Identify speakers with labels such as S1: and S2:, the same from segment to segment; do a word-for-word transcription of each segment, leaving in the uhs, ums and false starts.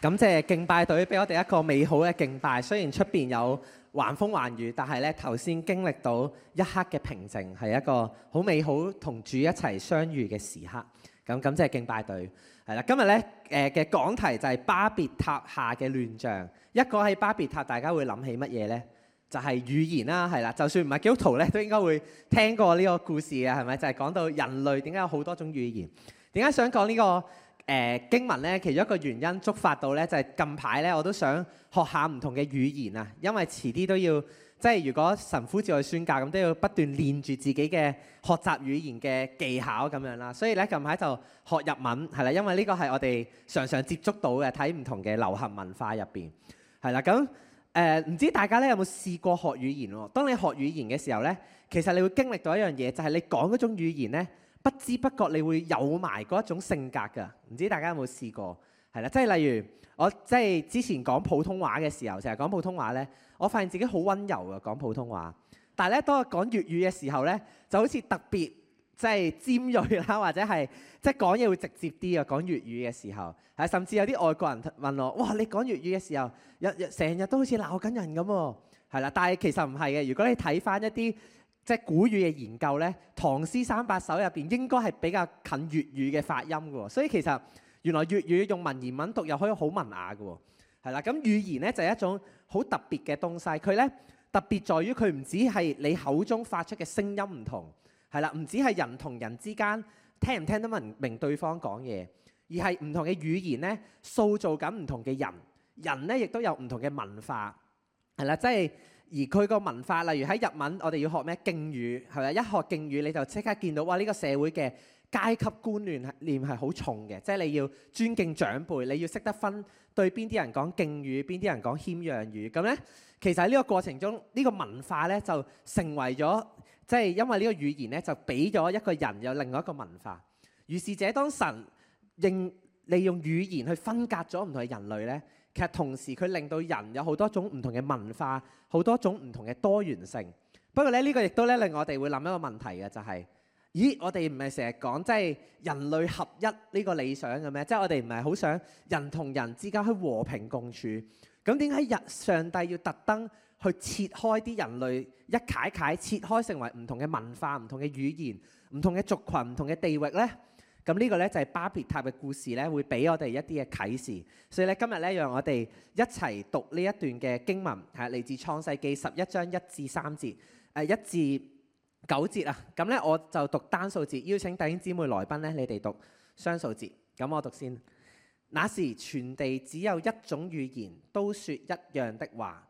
S1: 感謝敬拜隊俾我哋一個美好嘅敬拜。雖然出邊有橫風橫雨，但係咧頭先經歷到一刻嘅平靜，係一個好美好同主一齊相遇嘅時刻。咁感謝敬拜隊。係啦，今日咧誒嘅講題就係巴別塔下嘅亂象。一講起巴別塔，大家會諗起乜嘢咧？就係語言啦，係啦。就算唔係基督徒咧，都應該會聽過呢個故事嘅，係咪？就係講到人類點解有好多種語言。點解想講呢個誒、呃、經文咧？其中一個原因觸發到咧，就係近排咧我都想學下唔同嘅語言啊，因為遲啲都要即係如果神呼召去宣教，咁都要不斷練住自己嘅學習語言嘅技巧咁樣啦。所以咧近排就學日文係啦，因為呢個係我哋常常接觸到嘅，睇唔同嘅流行文化入邊係啦。咁誒唔知大家咧有冇試過學語言喎？當你學語言嘅時候咧，其實你會經歷到一樣嘢，就係你講嗰種語言咧，不知不覺你會有埋嗰一種性格㗎。唔知大家有冇試過？係啦，即係例如我即係之前講普通話嘅時候，成日講普通話咧，我發現自己好温柔啊講普通話。但係咧，當我講粵語嘅時候咧，就好似特別即係尖鋭啦，或者係即係講嘢會直接啲啊。講粵語嘅時候，係甚至有啲外國人問我：哇，你講粵語嘅時候，日日成日都好似鬧緊人咁喎。係啦，但係其實唔係嘅。如果你睇翻一啲即係古語嘅研究咧，《唐詩三百首》入邊應該係比較近粵語嘅發音嘅喎。所以其實原來粵語用文言文讀又可以好文雅嘅喎。係啦，咁語言咧就係一種好特別嘅東西。佢咧特別在於佢唔止係你口中發出嘅聲音唔同，係啦，唔止係人同人之間聽唔聽得明明對方講嘢，而係唔同嘅語言咧塑造緊唔同嘅人。人咧亦都有唔同嘅文化，係啦，即係而佢個文化，例如喺日文，我哋要學咩敬語，係咪？一學敬語你就即刻見到哇！呢個社會嘅階級觀念念係好重嘅，即係你要尊敬長輩，你要識得分對邊啲人講敬語，邊啲人講謙讓語。咁咧，其實喺呢個過程中，呢個文化咧就成為咗，即係因為呢個語言咧就俾咗一個人有另外一個文化。於是者當神應利用語言去分隔咗唔同嘅人類咧，其實同時佢令到人有好多種唔同嘅文化，好多種唔同嘅多元性。不過咧呢個亦都咧令我哋會諗一個問題嘅，就係咦，我哋唔係成日講即係人類合一呢個理想嘅咩？即係我哋唔係好想人同人之間去和平共處。咁點解日上帝要特登去切開啲人類一塊塊切開成為唔同嘅文化、唔同嘅語言、唔同嘅族群、唔同嘅地域呢？咁呢個咧就係巴別塔嘅故事咧，會俾我哋一啲嘅啟示。所以咧今日咧，讓我哋一齊讀呢一段嘅經文，係嚟自創世記十一章一至三節，誒一至九節啊。咁咧我就讀單數節，邀請弟兄姊妹來賓咧，你哋讀雙數節。咁我讀先。那時全地只有一種語言，都說一樣的話。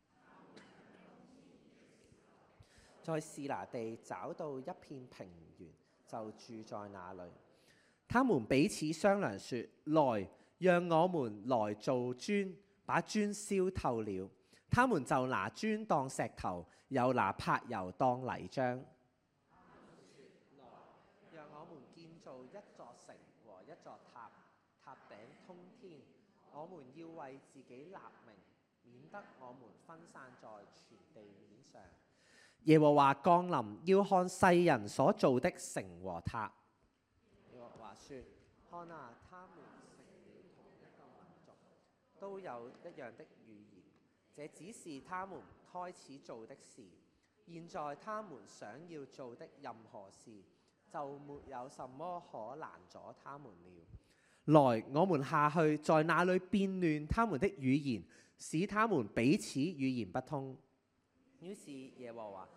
S1: 在示拿地找到一片平原，就住在那裏。他們彼此商量說：來，讓我們來做磚，把磚燒透了。他們就拿磚當石頭，又拿柏油當泥漿。來，讓我們建造一座城和一座塔，塔頂通天。我們要為自己立名，免得我們分散在全地面上。耶和華降臨，要看世人所造的城和塔。耶和華說：看啊，他們成了同一個民族，都有一樣的語言。這只是他們開始做的事。現在他們想要做的任何事，就沒有什麼可攔阻他們了。來，我們下去，在那裏變亂他們的語言，使他們彼此語言不通。於是耶和華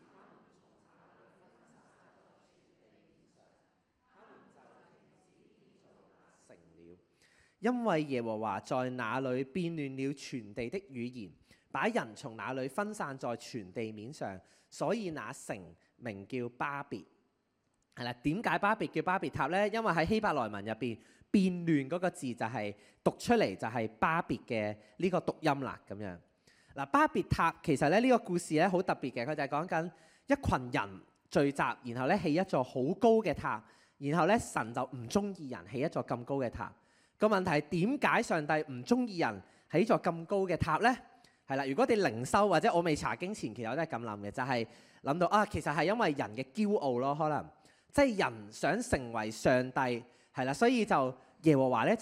S1: 成了，因為耶和華在那裏變亂了全地的語言，把人從那裏分散在全地面上，所以那城名叫巴別。係啦，點解巴別叫巴別塔呢？因為喺希伯來文入邊，變亂嗰個字就係、是、讀出嚟就係巴別嘅呢個讀音啦，咁樣。嗱，巴別塔其實咧呢個故事咧好特別嘅，佢就係講緊一群人聚集，然後咧起一座好高嘅塔，然後咧神就唔中意人起一座咁高嘅塔。個問題係點解上帝唔中意人起座咁高嘅塔呢？係啦，如果你靈修或者我未查經前，其實我都係咁諗嘅，就係、是、諗到啊，其實係因為人嘅驕傲咯，可能即係人想成為上帝，係啦，所以就耶和華咧就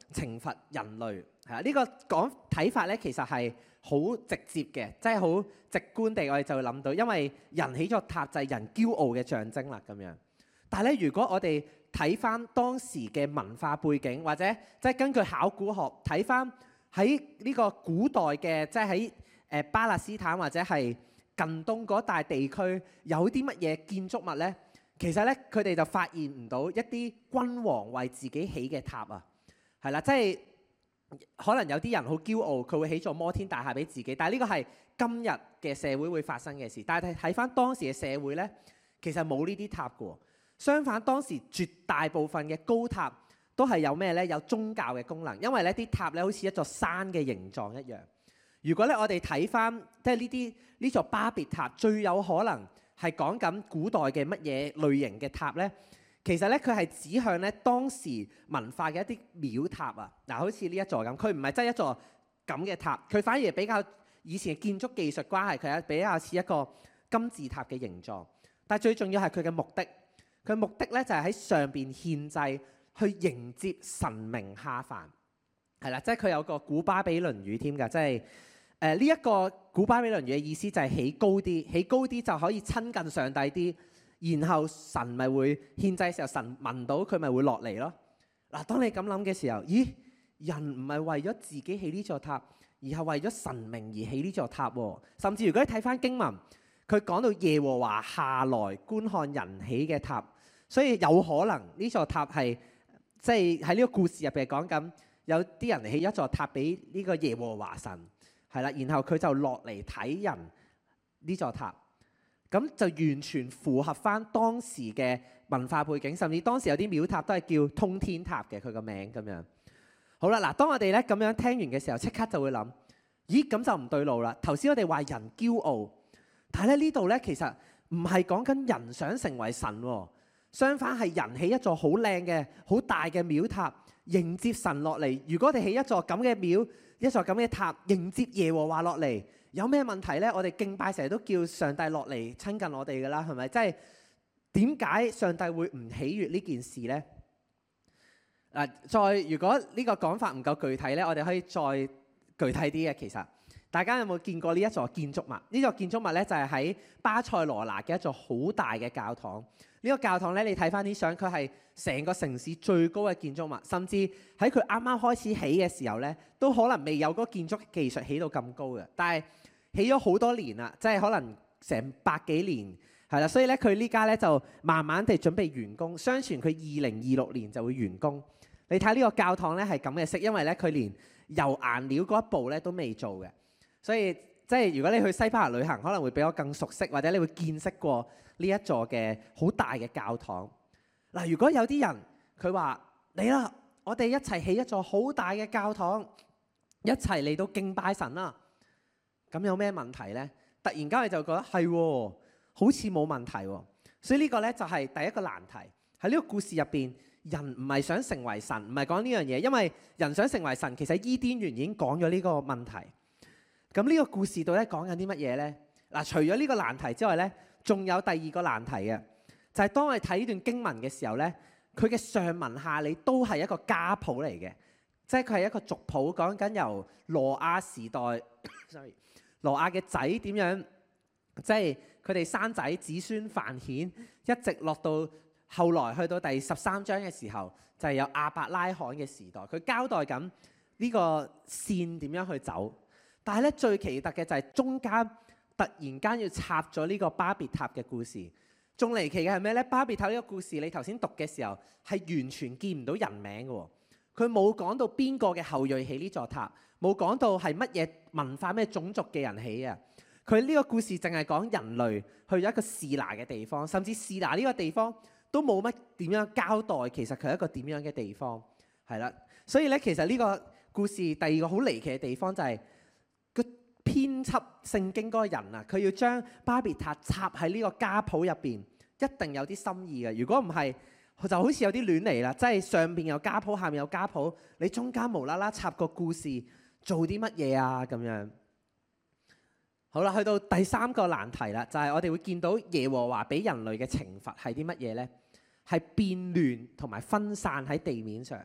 S1: 懲罰人類。係啊，呢個講睇法咧，其實係好直接嘅，即係好直觀地，我哋就會諗到，因為人起咗塔就係人驕傲嘅象徵啦咁樣。但係咧，如果我哋睇翻當時嘅文化背景，或者即係根據考古學睇翻喺呢個古代嘅，即係喺誒巴勒斯坦或者係近東嗰帶地區有啲乜嘢建築物咧？其實咧，佢哋就發現唔到一啲君王為自己起嘅塔啊，係啦，即係可能有啲人好驕傲，佢會起座摩天大廈俾自己，但係呢個係今日嘅社會會發生嘅事。但係睇翻當時嘅社會咧，其實冇呢啲塔嘅。相反，當時絕大部分嘅高塔都係有咩咧？有宗教嘅功能，因為咧啲塔咧好似一座山嘅形狀一樣。如果咧我哋睇翻即係呢啲呢座巴別塔，最有可能係講緊古代嘅乜嘢類型嘅塔咧？其實咧佢係指向咧當時文化嘅一啲廟塔啊。嗱，好似呢一座咁，佢唔係真係一座咁嘅塔，佢反而係比較以前嘅建築技術關係，佢係比較似一個金字塔嘅形狀。但係最重要係佢嘅目的。佢目的咧就係喺上邊獻祭，去迎接神明下凡，係啦，即係佢有個古巴比倫語添㗎，即係誒呢一個古巴比倫語嘅意思就係起高啲，起高啲就可以親近上帝啲，然後神咪會獻祭嘅時候，神聞到佢咪會落嚟咯。嗱，當你咁諗嘅時候，咦，人唔係為咗自己起呢座塔，而係為咗神明而起呢座塔喎。甚至如果你睇翻經文，佢講到耶和華下來觀看人起嘅塔。所以有可能呢座塔係即係喺呢個故事入邊講緊有啲人起一座塔俾呢個耶和華神，係啦，然後佢就落嚟睇人呢座塔，咁就完全符合翻當時嘅文化背景，甚至當時有啲廟塔都係叫通天塔嘅，佢個名咁樣。好啦，嗱，當我哋咧咁樣聽完嘅時候，即刻就會諗，咦，咁就唔對路啦。頭先我哋話人驕傲，但係咧呢度咧其實唔係講緊人想成為神喎。相反係人起一座好靚嘅、好大嘅廟塔，迎接神落嚟。如果我哋起一座咁嘅廟、一座咁嘅塔，迎接耶和華落嚟，有咩問題呢？我哋敬拜成日都叫上帝落嚟親近我哋㗎啦，係咪？即係點解上帝會唔喜悅呢件事呢？嗱，再如果呢個講法唔夠具體呢，我哋可以再具體啲嘅。其實大家有冇見過呢一座建築物？呢座建築物呢，就係喺巴塞羅那嘅一座好大嘅教堂。呢個教堂咧，你睇翻啲相，佢係成個城市最高嘅建築物，甚至喺佢啱啱開始起嘅時候咧，都可能未有嗰個建築技術起到咁高嘅。但係起咗好多年啦，即係可能成百幾年係啦，所以咧佢呢家咧就慢慢地準備完工。相傳佢二零二六年就會完工。你睇呢個教堂咧係咁嘅色，因為咧佢連油顏料嗰一步咧都未做嘅，所以即係如果你去西班牙旅行，可能會比我更熟悉，或者你會見識過呢一座嘅好大嘅教堂。嗱，如果有啲人佢話嚟啦，我哋一齊起一座好大嘅教堂，一齊嚟到敬拜神啦，咁有咩問題呢？突然間你就覺得係喎，好似冇問題喎。所以呢個呢，就係第一個難題。喺呢個故事入邊，人唔係想成為神，唔係講呢樣嘢，因為人想成為神，其實伊甸園已經講咗呢個問題。咁呢個故事到底講緊啲乜嘢呢？嗱，除咗呢個難題之外呢，仲有第二個難題嘅，就係當我哋睇呢段經文嘅時候呢，佢嘅上文下理都係一個家譜嚟嘅，即係佢係一個族譜，講緊由羅亞時代，sorry，羅亞嘅仔點樣，即係佢哋生仔子孫繁衍，一直落到後來去到第十三章嘅時候，就係有亞伯拉罕嘅時代，佢交代緊呢個線點樣去走。但係咧最奇特嘅就係中間突然間要插咗呢個巴別塔嘅故事。仲離奇嘅係咩咧？巴別塔呢個故事你頭先讀嘅時候係完全見唔到人名嘅喎，佢冇講到邊個嘅後裔起呢座塔，冇講到係乜嘢文化咩種族嘅人起啊。佢呢個故事淨係講人類去咗一個示拿嘅地方，甚至示拿呢個地方都冇乜點樣交代，其實佢係一個點樣嘅地方係啦。所以咧，其實呢個故事第二個好離奇嘅地方就係、是。編輯聖經嗰個人啊，佢要將巴別塔插喺呢個家譜入邊，一定有啲心意嘅。如果唔係，就好似有啲亂嚟啦，即係上邊有家譜，下面有家譜，你中間無啦啦插個故事，做啲乜嘢啊？咁樣好啦，去到第三個難題啦，就係、是、我哋會見到耶和華俾人類嘅懲罰係啲乜嘢呢？係變亂同埋分散喺地面上。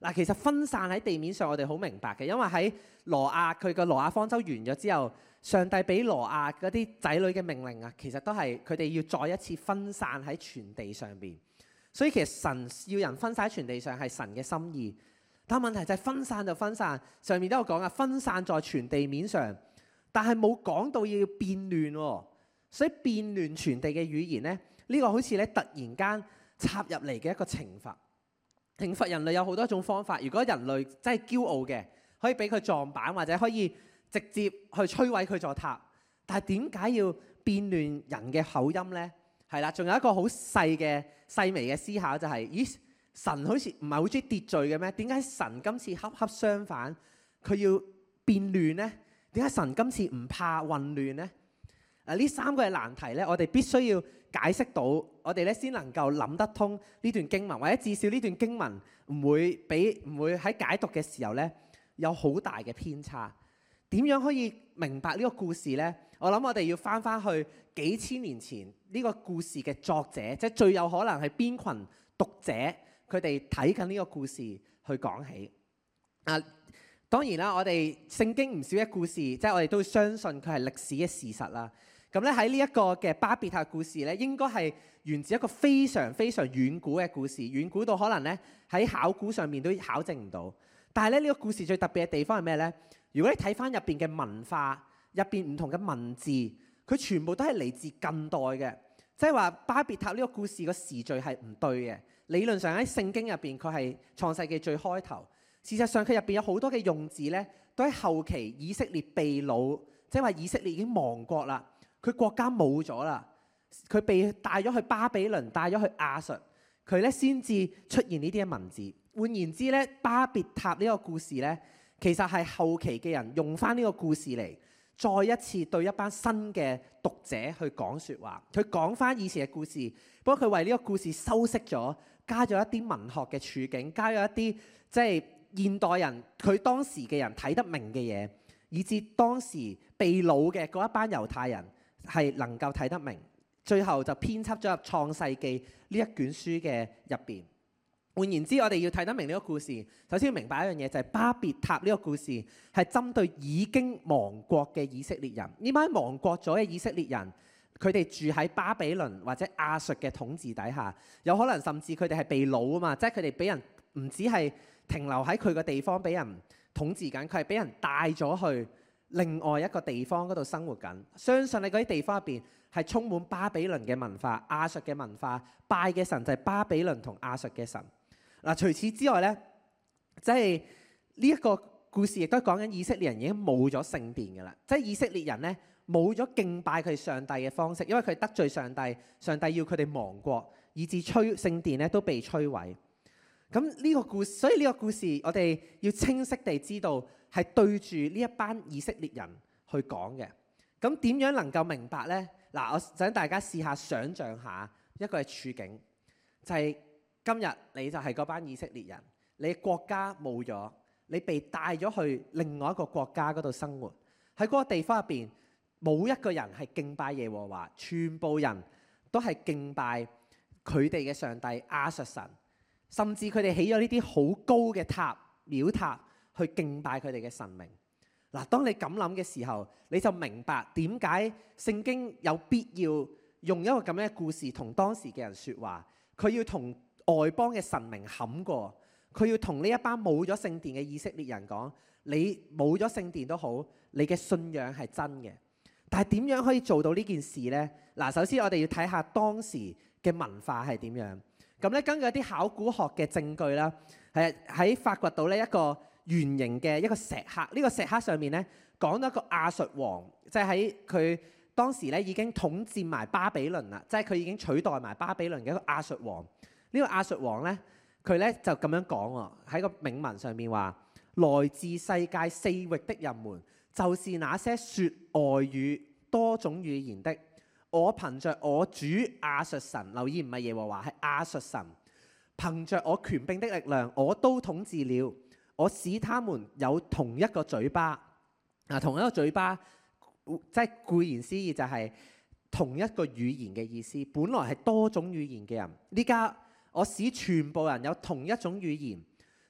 S1: 嗱，其實分散喺地面上，我哋好明白嘅，因為喺挪亞佢個挪亞方舟完咗之後，上帝俾挪亞嗰啲仔女嘅命令啊，其實都係佢哋要再一次分散喺全地上邊。所以其實神要人分散喺全地上係神嘅心意，但問題就係分散就分散，上面都有講啊，分散在全地面上，但係冇講到要變亂喎。所以變亂全地嘅語言咧，呢個好似咧突然間插入嚟嘅一個懲罰。懲罰人類有好多種方法，如果人類真係驕傲嘅，可以俾佢撞板或者可以直接去摧毀佢座塔。但係點解要變亂人嘅口音呢？係啦，仲有一個好細嘅細微嘅思考就係：咦，神好似唔係好中意秩序嘅咩？點解神今次恰恰相反，佢要變亂呢？點解神今次唔怕混亂呢？啊！呢三個嘅難題咧，我哋必須要解釋到，我哋咧先能夠諗得通呢段經文，或者至少呢段經文唔會俾唔會喺解讀嘅時候咧有好大嘅偏差。點樣可以明白呢個故事呢？我諗我哋要翻翻去幾千年前呢個故事嘅作者，即係最有可能係邊群讀者佢哋睇緊呢個故事去講起。啊！當然啦，我哋聖經唔少嘅故事，即係我哋都會相信佢係歷史嘅事實啦。咁咧喺呢一個嘅巴別塔故事咧，應該係源自一個非常非常遠古嘅故事，遠古到可能咧喺考古上面都考證唔到。但係咧呢個故事最特別嘅地方係咩咧？如果你睇翻入邊嘅文化，入邊唔同嘅文字，佢全部都係嚟自近代嘅，即係話巴別塔呢個故事個時序係唔對嘅。理論上喺聖經入邊，佢係創世記最開頭。事實上佢入邊有好多嘅用字咧，都喺後期以色列被擄，即係話以色列已經亡國啦。佢國家冇咗啦，佢被帶咗去巴比倫，帶咗去亞述，佢咧先至出現呢啲嘅文字。換言之咧，巴別塔呢個故事咧，其實係後期嘅人用翻呢個故事嚟，再一次對一班新嘅讀者去講説話。佢講翻以前嘅故事，不過佢為呢個故事修飾咗，加咗一啲文學嘅處境，加咗一啲即係現代人佢當時嘅人睇得明嘅嘢，以至當時被擄嘅嗰一班猶太人係能夠睇得明，最後就編輯咗入創世記呢一卷書嘅入邊。換言之，我哋要睇得明呢個故事，首先要明白一樣嘢，就係巴別塔呢個故事係針對已經亡國嘅以色列人。呢班亡國咗嘅以色列人，佢哋住喺巴比倫或者亞述嘅統治底下，有可能甚至佢哋係被擄啊嘛，即係佢哋俾人唔止係停留喺佢個地方俾人統治緊，佢係俾人帶咗去另外一個地方嗰度生活緊。相信你嗰啲地方入邊係充滿巴比倫嘅文化、亞述嘅文化，拜嘅神就係巴比倫同亞述嘅神。嗱，除此之外咧，即係呢一個故事亦都講緊以色列人已經冇咗聖殿嘅啦，即係以色列人咧冇咗敬拜佢上帝嘅方式，因為佢得罪上帝，上帝要佢哋亡國，以致摧聖殿咧都被摧毀。咁呢個故事，所以呢個故事我哋要清晰地知道係對住呢一班以色列人去講嘅。咁點樣能夠明白呢？嗱，我想大家試下想像下一個嘅處境，就係今日你就係嗰班以色列人，你國家冇咗，你被帶咗去另外一個國家嗰度生活，喺嗰個地方入邊冇一個人係敬拜耶和華，全部人都係敬拜佢哋嘅上帝亞述神。甚至佢哋起咗呢啲好高嘅塔、廟塔去敬拜佢哋嘅神明。嗱，當你咁諗嘅時候，你就明白點解聖經有必要用一個咁樣嘅故事同當時嘅人説話。佢要同外邦嘅神明冚過，佢要同呢一班冇咗聖殿嘅以色列人講：你冇咗聖殿都好，你嘅信仰係真嘅。但係點樣可以做到呢件事呢？嗱，首先我哋要睇下當時嘅文化係點樣。咁咧，根據一啲考古學嘅證據啦，係喺發掘到呢一個圓形嘅一個石刻。呢、這個石刻上面咧講到一個亞述王，即係喺佢當時咧已經統佔埋巴比倫啦，即係佢已經取代埋巴比倫嘅一個亞述王。呢、這個亞述王咧，佢咧就咁樣講喎，喺個銘文上面話：來自世界四域的人們，就是那些說外語多種語言的。我憑着我主亞述神，留意唔係耶和華，係亞述神，憑着我權柄的力量，我都統治了。我使他們有同一個嘴巴，啊，同一個嘴巴，即係顧言思義就係同一個語言嘅意思。本來係多種語言嘅人，呢家我使全部人有同一種語言，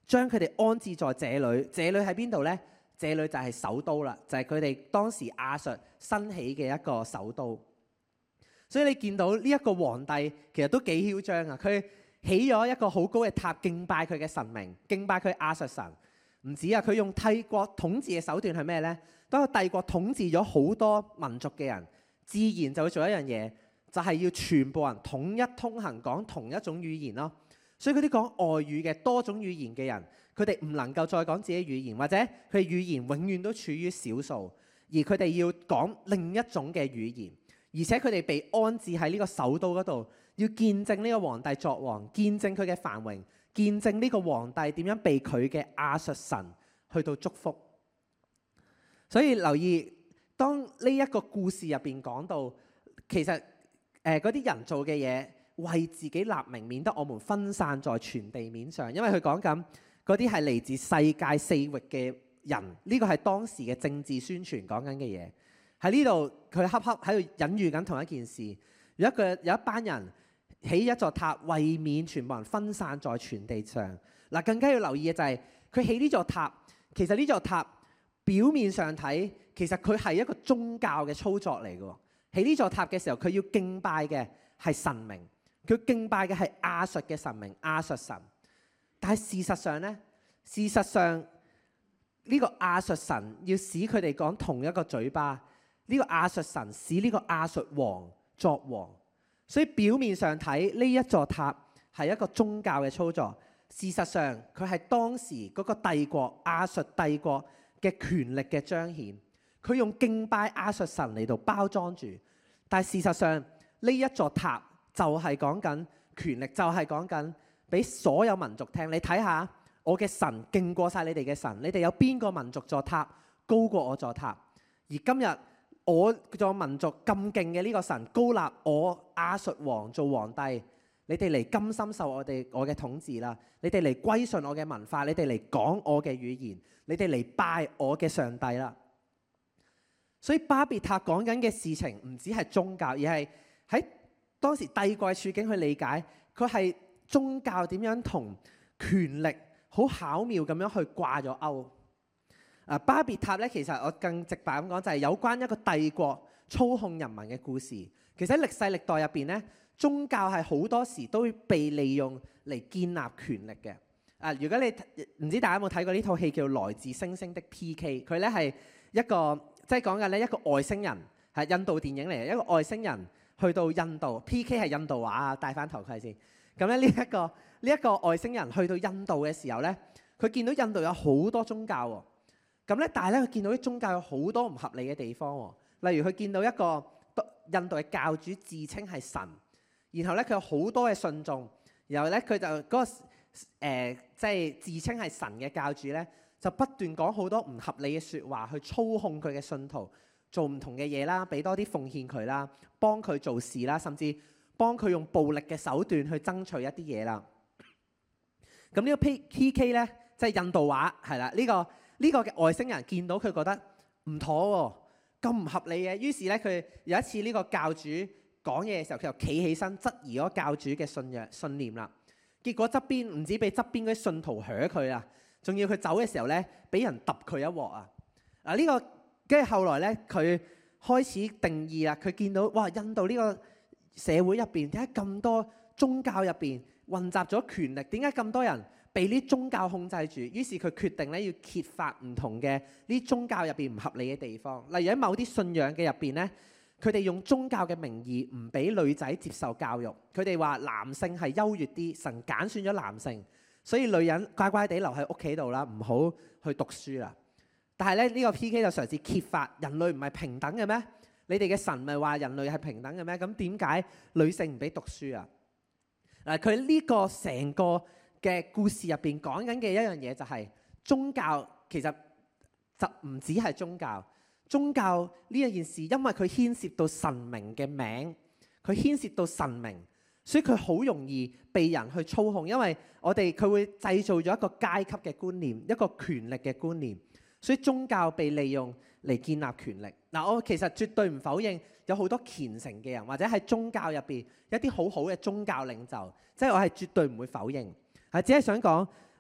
S1: 將佢哋安置在這裏。這裏喺邊度呢？這裏就係首都啦，就係佢哋當時亞述新起嘅一個首都。所以你見到呢一個皇帝其實都幾囂張啊！佢起咗一個好高嘅塔，敬拜佢嘅神明，敬拜佢亞述神。唔止啊，佢用帝國統治嘅手段係咩呢？當個帝國統治咗好多民族嘅人，自然就會做一樣嘢，就係要全部人統一通行，講同一種語言咯。所以嗰啲講外語嘅多種語言嘅人，佢哋唔能夠再講自己語言，或者佢哋語言永遠都處於少數，而佢哋要講另一種嘅語言，而且佢哋被安置喺呢個首都嗰度，要見證呢個皇帝作王，見證佢嘅繁榮，見證呢個皇帝點樣被佢嘅亞述神去到祝福。所以留意，當呢一個故事入邊講到，其實誒嗰啲人做嘅嘢，為自己立名，免得我們分散在全地面上。因為佢講緊嗰啲係嚟自世界四域嘅人，呢個係當時嘅政治宣傳講緊嘅嘢。喺呢度佢恰恰喺度隱喻緊同一件事。有一個有一班人起一座塔，為免全部人分散在全地上。嗱，更加要留意嘅就係佢起呢座塔，其實呢座塔表面上睇，其實佢係一個宗教嘅操作嚟嘅。起呢座塔嘅時候，佢要敬拜嘅係神明，佢敬拜嘅係亞述嘅神明，亞述神。但係事實上呢，事實上呢個亞述神要使佢哋講同一個嘴巴，呢個亞述神使呢個亞述王作王。所以表面上睇呢一座塔係一個宗教嘅操作，事實上佢係當時嗰個帝國亞述帝國嘅權力嘅彰顯。佢用敬拜亞述神嚟到包裝住，但係事實上呢一座塔就係講緊權力，就係講緊俾所有民族聽。你睇下，我嘅神勁過晒你哋嘅神，你哋有邊個民族座塔高過我座塔？而今日我座民族咁勁嘅呢個神高立我亞述王做皇帝，你哋嚟甘心受我哋我嘅統治啦，你哋嚟歸順我嘅文化，你哋嚟講我嘅語言，你哋嚟拜我嘅上帝啦。所以巴別塔講緊嘅事情唔止係宗教，而係喺當時帝國處境去理解，佢係宗教點樣同權力好巧妙咁樣去掛咗鈎。啊，巴別塔咧，其實我更直白咁講，就係有關一個帝國操控人民嘅故事。其實喺歷世歷代入邊咧，宗教係好多時都被利用嚟建立權力嘅。啊，如果你唔知大家有冇睇過呢套戲叫《來自星星的 P K》，佢咧係一個即係講緊咧一個外星人，係印度電影嚟嘅，一個外星人去到印度 ，P K 係印度話啊，戴翻頭盔先。咁咧呢一個呢一個外星人去到印度嘅時候咧，佢見到印度有好多宗教喎。咁咧，但係咧佢見到啲宗教有好多唔合理嘅地方喎。例如佢見到一個印度嘅教主自稱係神，然後咧佢有好多嘅信眾，然後咧佢就嗰個誒即係自稱係神嘅教主咧，就不斷講好多唔合理嘅説話，去操控佢嘅信徒做唔同嘅嘢啦，俾多啲奉獻佢啦，幫佢做事啦，甚至幫佢用暴力嘅手段去爭取一啲嘢啦。咁呢個 P K 咧，即係印度話係啦，呢個呢個嘅外星人見到佢覺得唔妥喎，咁唔合理嘅，於是咧佢有一次呢個教主講嘢嘅時候，佢又企起身質疑嗰教主嘅信仰信念啦。結果側邊唔止俾側邊嗰啲信徒嚇佢啊，仲要佢走嘅時候咧，俾人揼佢一鑊啊！嗱、這、呢個跟住後來咧，佢開始定義啦。佢見到哇，印度呢個社會入邊點解咁多宗教入邊混雜咗權力？點解咁多人被呢宗教控制住？於是佢決定咧要揭發唔同嘅呢宗教入邊唔合理嘅地方。例如喺某啲信仰嘅入邊咧，佢哋用宗教嘅名義唔俾女仔接受教育。佢哋話男性係優越啲，神揀選咗男性，所以女人乖乖地留喺屋企度啦，唔好去讀書啦。但係咧呢個 P K 就嘗試揭發人類唔係平等嘅咩？你哋嘅神咪話人類係平等嘅咩？咁點解女性唔俾讀書啊？嗱，佢呢個成個嘅故事入邊講緊嘅一樣嘢就係宗教其實就唔止係宗教。宗教呢一件事，因為佢牽涉到神明嘅名，佢牽涉到神明，所以佢好容易被人去操控。因為我哋佢會製造咗一個階級嘅觀念，一個權力嘅觀念，所以宗教被利用嚟建立權力。嗱，我其實絕對唔否認有好多虔誠嘅人，或者喺宗教入邊一啲好好嘅宗教領袖，即係我係絕對唔會否認。係只係想講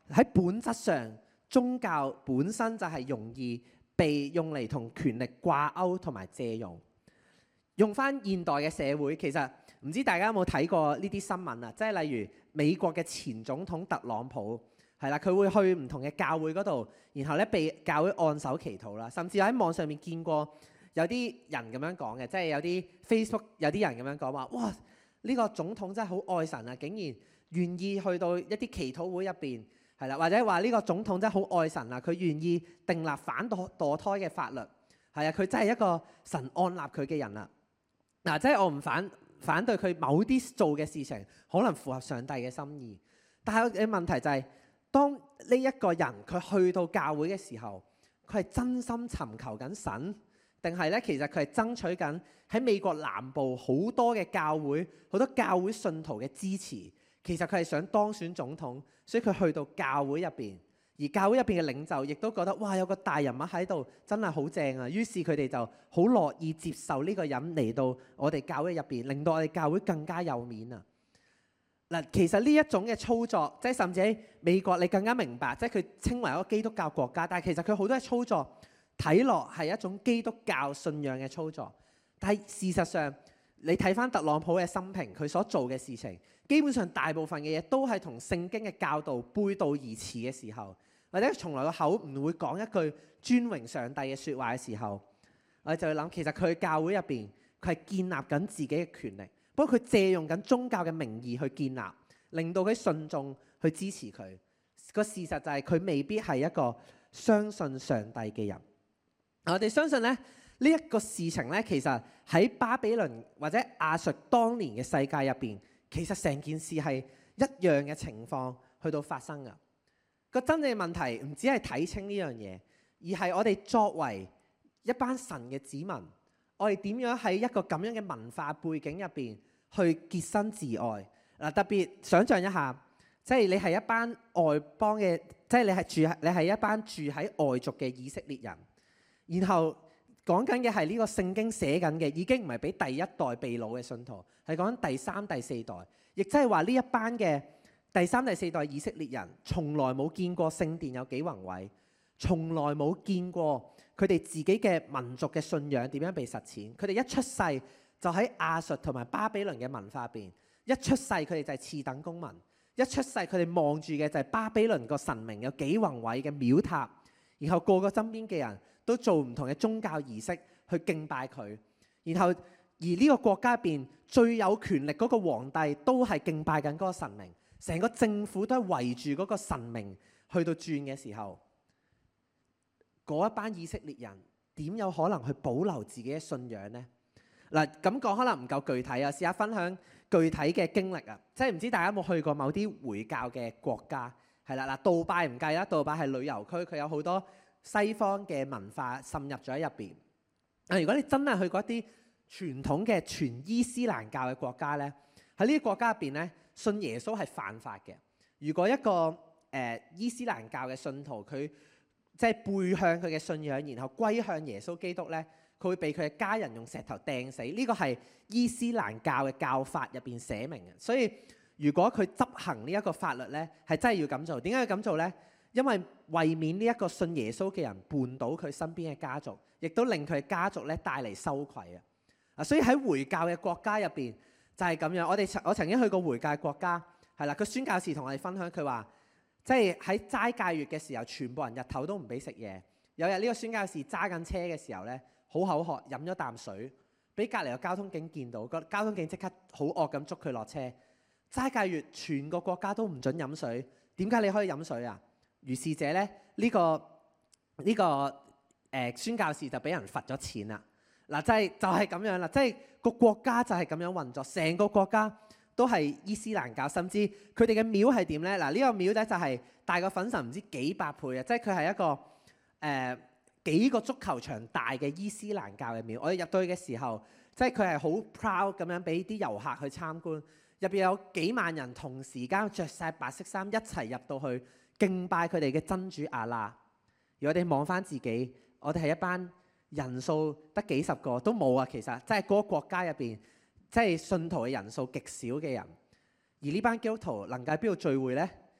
S1: 喺本質上，宗教本身就係容易被用嚟同權力掛鈎同埋借用。用翻現代嘅社會，其實唔知大家有冇睇過呢啲新聞啊？即係例如美國嘅前總統特朗普係啦，佢會去唔同嘅教會嗰度，然後咧被教會按手祈禱啦，甚至喺網上面見過有啲人咁樣講嘅，即係有啲 Facebook 有啲人咁樣講話，哇！呢個總統真係好愛神啊，竟然願意去到一啲祈禱會入邊係啦，或者話呢個總統真係好愛神啊，佢願意訂立反墮墮胎嘅法律係啊，佢真係一個神按立佢嘅人啊。嗱，即係我唔反反對佢某啲做嘅事情可能符合上帝嘅心意，但係嘅問題就係，當呢一個人佢去到教會嘅時候，佢係真心尋求緊神，定係咧其實佢係爭取緊喺美國南部好多嘅教會、好多教會信徒嘅支持？其實佢係想當選總統，所以佢去到教會入邊。而教會入邊嘅領袖亦都覺得哇，有個大人物喺度真係好正啊！於是佢哋就好樂意接受呢個人嚟到我哋教會入邊，令到我哋教會更加有面啊！嗱，其實呢一種嘅操作，即係甚至喺美國你更加明白，即係佢稱為一個基督教國家，但係其實佢好多嘅操作睇落係一種基督教信仰嘅操作。但係事實上，你睇翻特朗普嘅生平，佢所做嘅事情，基本上大部分嘅嘢都係同聖經嘅教導背道而馳嘅時候，或者從來個口唔會講一句尊榮上帝嘅説話嘅時候，我哋就會諗，其實佢教會入邊佢係建立緊自己嘅權力，不過佢借用緊宗教嘅名義去建立，令到佢信眾去支持佢。個事實就係佢未必係一個相信上帝嘅人。我哋相信咧，呢一個事情咧，其實喺巴比倫或者亞述當年嘅世界入邊，其實成件事係一樣嘅情況去到發生㗎。個真正問題唔只係睇清呢樣嘢，而係我哋作為一班神嘅子民，我哋點樣喺一個咁樣嘅文化背景入邊去潔身自愛嗱？特別想像一下，即係你係一班外邦嘅，即係你係住你係一班住喺外族嘅以色列人，然後講緊嘅係呢個聖經寫緊嘅，已經唔係俾第一代被擄嘅信徒，係講緊第三、第四代，亦即係話呢一班嘅第三、第四代以色列人，從來冇見過聖殿有幾宏偉，從來冇見過佢哋自己嘅民族嘅信仰點樣被實踐。佢哋一出世就喺亞述同埋巴比倫嘅文化入邊，一出世佢哋就係次等公民，一出世佢哋望住嘅就係巴比倫個神明有幾宏偉嘅廟塔，然後個個身邊嘅人都做唔同嘅宗教儀式去敬拜佢，然後而呢個國家入邊最有權力嗰個皇帝都係敬拜緊嗰個神明，成個政府都係圍住嗰個神明去到轉嘅時候，嗰一班以色列人點有可能去保留自己嘅信仰呢？嗱，咁講可能唔夠具體啊，試下分享具體嘅經歷啊，即係唔知大家有冇去過某啲回教嘅國家？係啦，嗱，杜拜唔計啦，杜拜係旅遊區，佢有好多西方嘅文化滲入咗喺入邊。啊，如果你真係去過一啲傳統嘅全伊斯蘭教嘅國家咧，喺呢啲國家入邊咧，信耶穌係犯法嘅。如果一個誒、呃、伊斯蘭教嘅信徒，佢即係背向佢嘅信仰，然後歸向耶穌基督咧，佢會被佢嘅家人用石頭掟死。呢個係伊斯蘭教嘅教法入邊寫明嘅。所以如果佢執行呢一個法律咧，係真係要咁做。點解要咁做咧？因為為免呢一個信耶穌嘅人絆倒佢身邊嘅家族，亦都令佢嘅家族咧帶嚟羞愧啊！啊，所以喺回教嘅國家入邊就係咁樣。我哋我曾經去過回教國家，係啦，個宣教士同我哋分享，佢話即係喺齋戒月嘅時候，全部人日頭都唔俾食嘢。有日呢個宣教士揸緊車嘅時候咧，好口渴，飲咗啖水，俾隔離個交通警見到，個交通警即刻好惡咁捉佢落車。齋戒月全個國家都唔準飲水，點解你可以飲水啊？於是者咧，呢、這個呢、這個誒、呃、宣教士就俾人罰咗錢啦。嗱、啊，就係、是、就係、是、咁樣啦，即係個國家就係咁樣運作，成個國家都係伊斯蘭教，甚至佢哋嘅廟係點咧？嗱、啊，呢、這個廟咧就係大過粉神唔知幾百倍啊！即係佢係一個誒、呃、幾個足球場大嘅伊斯蘭教嘅廟。我哋入到去嘅時候，即係佢係好 proud 咁樣俾啲遊客去參觀，入邊有幾萬人同時間着晒白色衫一齊入到去敬拜佢哋嘅真主阿拉。如果我哋望翻自己，我哋係一班人數得幾十個都冇啊！其實即係嗰個國家入邊，即係信徒嘅人數極少嘅人。而呢班基督徒能夠喺邊度聚會呢？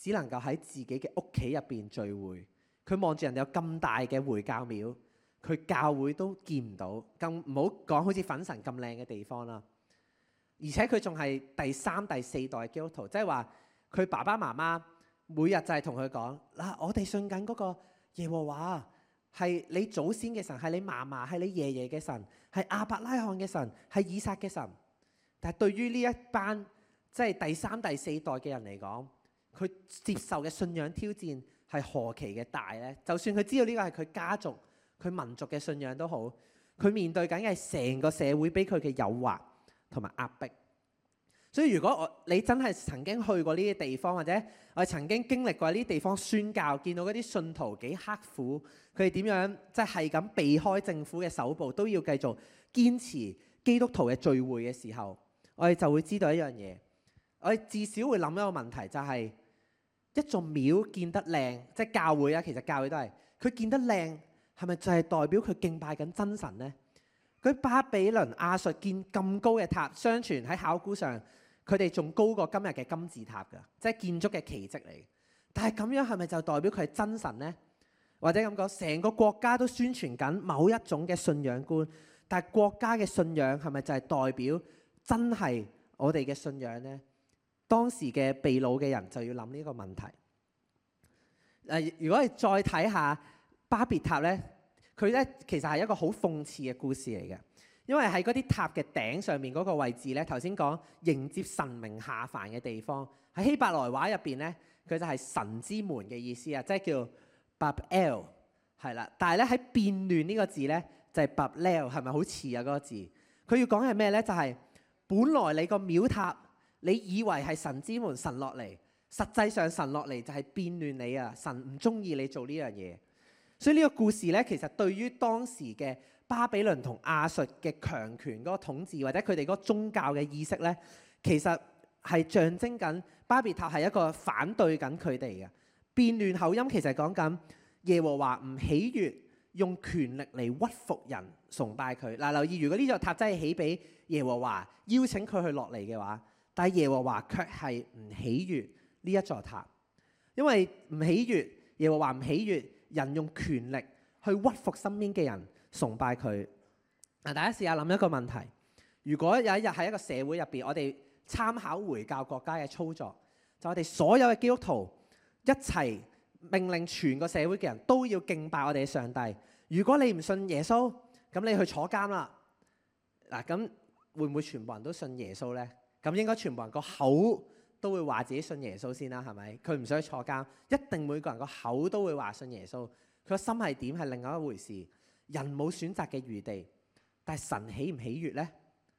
S1: 只能夠喺自己嘅屋企入邊聚會。佢望住人哋有咁大嘅回教廟，佢教會都見唔到，更唔好講好似粉塵咁靚嘅地方啦。而且佢仲係第三、第四代基督徒，即係話佢爸爸媽媽每日就係同佢講嗱，我哋信緊嗰個耶和華係你祖先嘅神，係你嫲嫲，係你爺爺嘅神，係亞伯拉罕嘅神，係以撒嘅神。但係對於呢一班即係第三、第四代嘅人嚟講，佢接受嘅信仰挑戰係何其嘅大呢？就算佢知道呢個係佢家族、佢民族嘅信仰都好，佢面對緊嘅係成個社會俾佢嘅誘惑同埋壓迫。所以如果我你真係曾經去過呢啲地方，或者我曾經經歷過呢啲地方宣教，見到嗰啲信徒幾刻苦，佢哋點樣即係咁避開政府嘅手部，都要繼續堅持基督徒嘅聚會嘅時候，我哋就會知道一樣嘢。我哋至少會諗一個問題，就係一座廟見得靚，即係教會啊，其實教會都係佢見得靚，係咪就係代表佢敬拜緊真神呢？佢巴比倫亞述建咁高嘅塔，相傳喺考古上，佢哋仲高過今日嘅金字塔㗎，即係建築嘅奇蹟嚟。但係咁樣係咪就代表佢係真神呢？或者咁講，成個國家都宣傳緊某一種嘅信仰觀，但係國家嘅信仰係咪就係代表真係我哋嘅信仰呢？當時嘅被擄嘅人就要諗呢個問題。誒，如果你再睇下巴別塔咧，佢咧其實係一個好諷刺嘅故事嚟嘅。因為喺嗰啲塔嘅頂上面嗰個位置咧，頭先講迎接神明下凡嘅地方，喺希伯來話入邊咧，佢就係神之門嘅意思啊，即係叫 Bab-el 係啦。但係咧喺變亂呢個字咧就係 Bab-lel， 係咪好似啊嗰個字？佢要講係咩咧？就係本來你個廟塔，你以為係神之門，神落嚟，實際上神落嚟就係變亂你啊！神唔中意你做呢樣嘢。所以呢個故事咧，其實對於當時嘅巴比倫同亞述嘅強權嗰個統治，或者佢哋嗰個宗教嘅意識咧，其實係象徵緊巴別塔係一個反對緊佢哋嘅變亂口音。其實講緊耶和華唔喜悅用權力嚟屈服人崇拜佢。嗱，留意，如果呢座塔真係起俾耶和華邀請佢去落嚟嘅話，但係耶和華卻係唔喜悅呢一座塔，因為唔喜悅耶和華唔喜悅人用權力去屈服身邊嘅人崇拜佢。嗱，大家試下諗一個問題：如果有一日喺一個社會入邊，我哋參考回教國家嘅操作，就我哋所有嘅基督徒一齊命令全個社會嘅人都要敬拜我哋嘅上帝。如果你唔信耶穌，咁你去坐監啦。嗱，咁會唔會全部人都信耶穌呢？咁應該全部人個口都會話自己信耶穌先啦，係咪？佢唔想去坐監，一定每個人個口都會話信耶穌。佢個心係點係另外一回事。人冇選擇嘅餘地，但係神喜唔喜悅呢？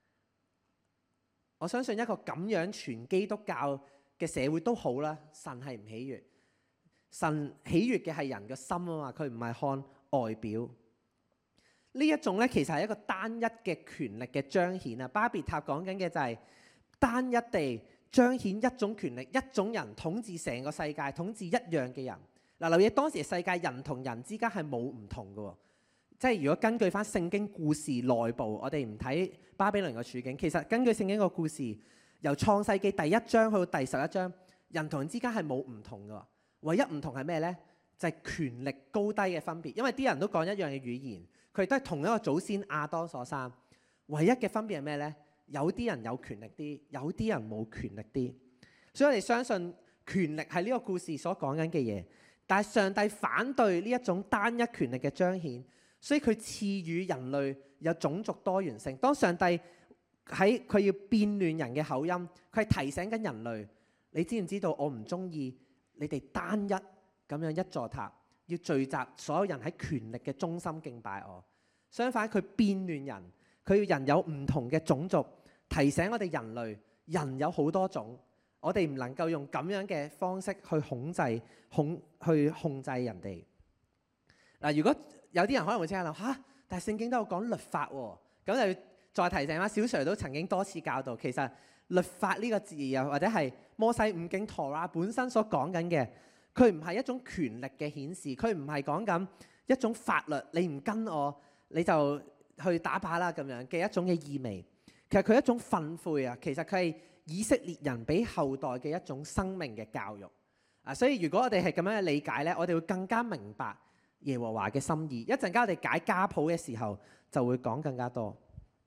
S1: 我相信一個咁樣全基督教嘅社會都好啦，神係唔喜悅。神喜悅嘅係人嘅心啊嘛，佢唔係看外表。呢一種咧，其實係一個單一嘅權力嘅彰顯啊。巴別塔講緊嘅就係單一地彰顯一種權力，一種人統治成個世界，統治一樣嘅人。嗱，留意當時世界人同人之間係冇唔同嘅喎。即係如果根據翻聖經故事內部，我哋唔睇巴比倫嘅處境，其實根據聖經個故事，由創世記第一章去到第十一章，人同人之間係冇唔同嘅。唯一唔同係咩呢？就係權力高低嘅分別。因為啲人都講一樣嘅語言，佢哋都係同一個祖先亞當所生。唯一嘅分別係咩呢？有啲人有權力啲，有啲人冇權力啲。所以我哋相信權力係呢個故事所講緊嘅嘢。但係上帝反對呢一種單一權力嘅彰顯。所以佢賜予人類有種族多元性。當上帝喺佢要變亂人嘅口音，佢係提醒緊人類：你知唔知道我唔中意你哋單一咁樣一座塔，要聚集所有人喺權力嘅中心敬拜我。相反，佢變亂人，佢要人有唔同嘅種族，提醒我哋人類人有好多種，我哋唔能夠用咁樣嘅方式去控制控去控制人哋。嗱，如果有啲人可能會即刻諗吓，但係聖經都有講律法喎，咁就再提醒啦。小 Sir 都曾經多次教導，其實律法呢個字又或者係摩西五經陀拉本身所講緊嘅，佢唔係一種權力嘅顯示，佢唔係講緊一種法律，你唔跟我你就去打靶啦咁樣嘅一種嘅意味。其實佢係一種訓誨啊，其實佢係以色列人俾後代嘅一種生命嘅教育。 啊，所以如果我哋係咁樣嘅理解咧，我哋會更加明白耶和華嘅心意。一陣間我哋解家譜嘅時候，就會講更加多。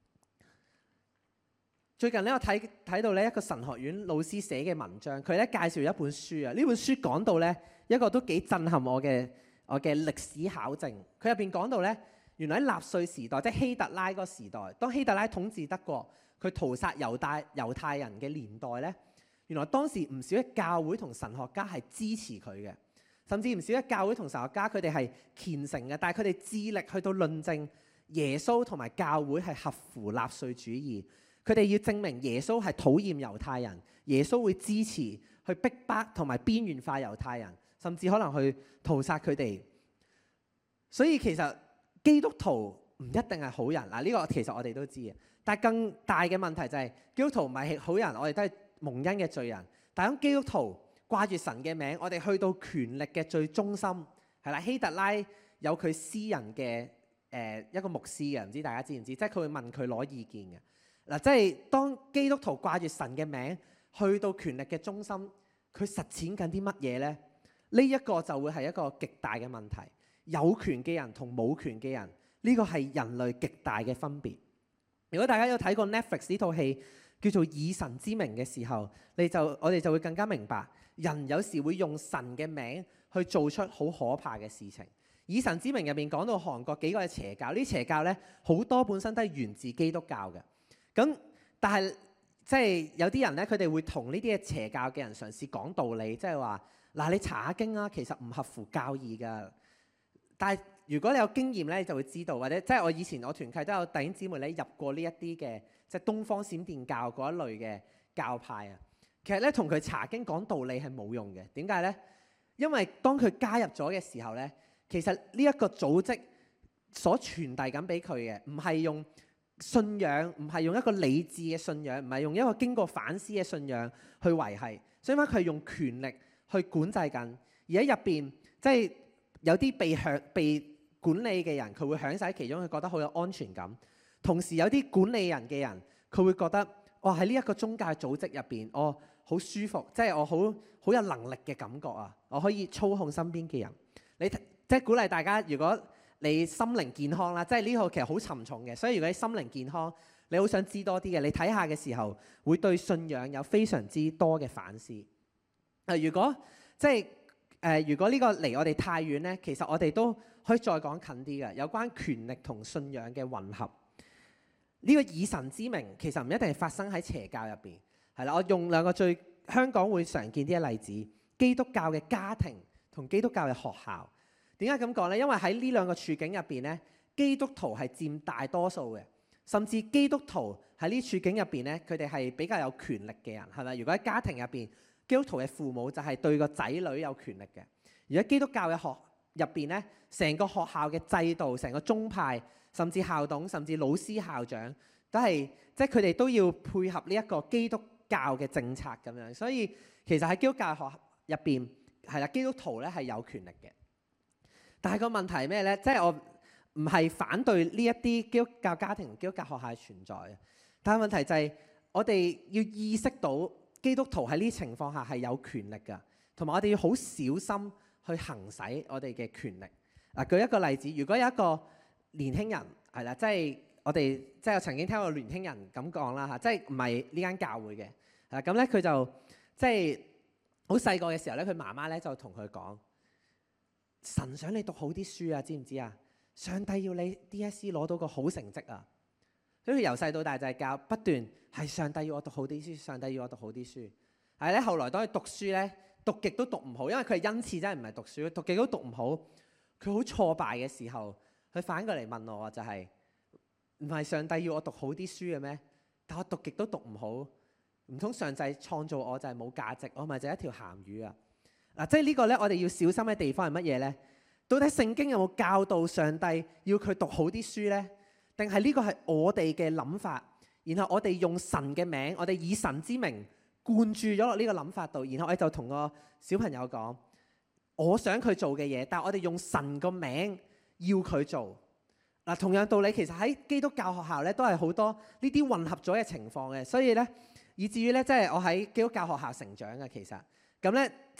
S1: 最近咧，我睇睇到咧一個神學院老師寫嘅文章，佢咧介紹一本書啊。呢本書講到咧一個都幾震撼我嘅我嘅歷史考證。佢入邊講到咧，原來喺納粹時代，即係希特拉嗰個時代，當希特拉統治德國，佢屠殺猶大猶太人嘅年代咧，原來當時唔少嘅教會同神學家係支持佢嘅，甚至唔少嘅教會同神學家佢哋係虔誠嘅，但係佢哋致力去到論證耶穌同埋教會係合乎納粹主義。佢哋要證明耶穌係討厭猶太人，耶穌會支持去逼迫同埋邊緣化猶太人，甚至可能去屠殺佢哋。所以其實基督徒唔一定係好人嗱，呢個其實我哋都知嘅。但係更大嘅問題就係基督徒唔係好人，我哋都係蒙恩嘅罪人。但係當基督徒掛住神嘅名，我哋去到權力嘅最中心係啦。希特拉有佢私人嘅誒、呃、一個牧師嘅，唔知大家知唔知？即係佢會問佢攞意見嘅。嗱，即係當基督徒掛住神嘅名，去到權力嘅中心，佢實踐緊啲乜嘢呢？呢一個就會係一個極大嘅問題。有權嘅人同冇權嘅人，呢個係人類極大嘅分別。如果大家有睇過 Netflix 呢套戲叫做《以神之名》嘅時候，你就我哋就會更加明白，人有時會用神嘅名去做出好可怕嘅事情。《以神之名》入面講到韓國幾個嘅邪教，呢啲邪教呢好多本身都係源自基督教嘅。咁，但係即係有啲人咧，佢哋會同呢啲嘅邪教嘅人嘗試講道理，即係話嗱，你查下經啊，其實唔合乎教義㗎。但係如果你有經驗咧，你就會知道，或者即係我以前我團契都有弟兄姊妹咧入過呢一啲嘅即係東方閃電教嗰一類嘅教派啊。其實咧同佢查經講道理係冇用嘅。點解咧？因為當佢加入咗嘅時候咧，其實呢一個組織所傳遞緊俾佢嘅，唔係用信仰，唔係用一個理智嘅信仰，唔係用一個經過反思嘅信仰去維繫，所以話佢係用權力去管制緊。而喺入邊，即係有啲被享被管理嘅人，佢會享受喺其中，佢覺得好有安全感。同時有啲管理人嘅人，佢會覺得，哇喺呢一個宗教組織入邊，我好舒服，即係我好好有能力嘅感覺啊！我可以操控身邊嘅人。你即係鼓勵大家，如果你心靈健康啦，即係呢個其實好沉重嘅，所以如果你心靈健康，你好想知多啲嘅，你睇下嘅時候會對信仰有非常之多嘅反思。啊，如果即係誒、呃，如果呢個離我哋太遠咧，其實我哋都可以再講近啲嘅，有關權力同信仰嘅混合。呢、這個以神之名其實唔一定係發生喺邪教入邊，係啦。我用兩個最香港會常見啲嘅例子，基督教嘅家庭同基督教嘅學校。點解咁講呢？因為喺呢兩個處境入邊咧，基督徒係佔大多數嘅，甚至基督徒喺呢處境入邊咧，佢哋係比較有權力嘅人，係咪？如果喺家庭入邊，基督徒嘅父母就係對個仔女有權力嘅；而喺基督教嘅學入邊咧，成個學校嘅制度、成個宗派，甚至校董、甚至老師、校長，都係即係佢哋都要配合呢一個基督教嘅政策咁樣。所以其實喺基督教學入邊係啦，基督徒咧係有權力嘅。但係個問題係咩咧？即係我唔係反對呢一啲基督教家庭、基督教學校存在嘅。但係問題就係我哋要意識到基督徒喺呢啲情況下係有權力㗎，同埋我哋要好小心去行使我哋嘅權力。嗱，舉一個例子，如果有一個年輕人係啦，即係我哋即係我曾經聽過年輕人咁講啦嚇，即係唔係呢間教會嘅係咁咧，佢就即係好細個嘅時候咧，佢媽媽咧就同佢講。神想你讀好啲書啊，知唔知啊？上帝要你 D S E 攞到個好成績啊！所以佢由細到大就係教不斷係上帝要我讀好啲書，上帝要我讀好啲書。係咧，後來當佢讀書咧，讀極都讀唔好，因為佢係恩賜真係唔係讀書，讀極都讀唔好。佢好挫敗嘅時候，佢反過嚟問我就係唔係上帝要我讀好啲書嘅咩？但我讀極都讀唔好，唔通上帝創造我就係冇價值，我咪就係一條鹹魚啊！嗱，即係呢個咧，我哋要小心嘅地方係乜嘢咧？到底聖經有冇教導上帝要佢讀好啲書咧？定係呢個係我哋嘅諗法？然後我哋用神嘅名，我哋以神之名灌注咗落呢個諗法度，然後我就同個小朋友講：我想佢做嘅嘢，但係我哋用神個名要佢做。嗱，同樣道理，其實喺基督教學校咧，都係好多呢啲混合咗嘅情況嘅，所以咧，以至於咧，即係我喺基督教學校成長嘅，其實咁咧，即係。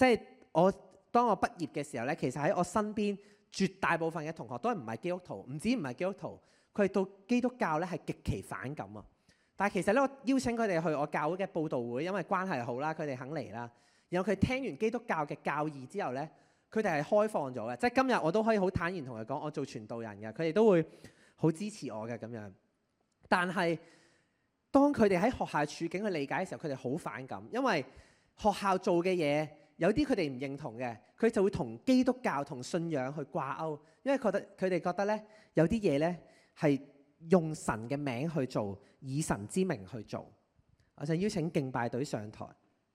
S1: 我當我畢業嘅時候咧，其實喺我身邊絕大部分嘅同學都係唔係基督徒，唔止唔係基督徒，佢哋對基督教咧係極其反感啊！但係其實咧，我邀請佢哋去我教會嘅佈道會，因為關係好啦，佢哋肯嚟啦。然後佢聽完基督教嘅教義之後咧，佢哋係開放咗嘅，即係今日我都可以好坦然同佢講，我做傳道人嘅，佢哋都會好支持我嘅咁樣。但係當佢哋喺學校處境去理解嘅時候，佢哋好反感，因為學校做嘅嘢有啲佢哋唔認同嘅，佢就會同基督教同信仰去掛鈎，因為覺得佢哋覺得咧有啲嘢咧係用神嘅名去做，以神之名去做。我就邀請敬拜隊上台。